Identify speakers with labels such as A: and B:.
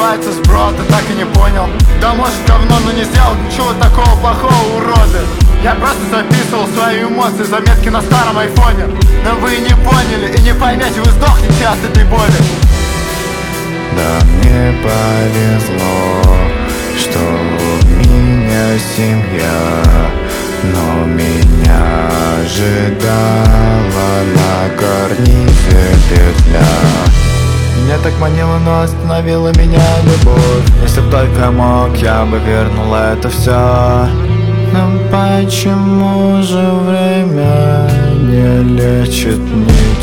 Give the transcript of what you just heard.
A: называется сброд, ты так и не понял. Да может говно, но не сделал ничего такого плохого, уроды. Я просто записывал свои эмоции, заметки на старом айфоне. Но вы не поняли и не поймете, вы сдохнете от этой боли.
B: Да мне повезло, что у меня семья, но меня ожидала на карнизе петля. Меня так манило, но остановила меня любовь. Если б только мог, я бы вернул это все. Но почему же время не лечит никого?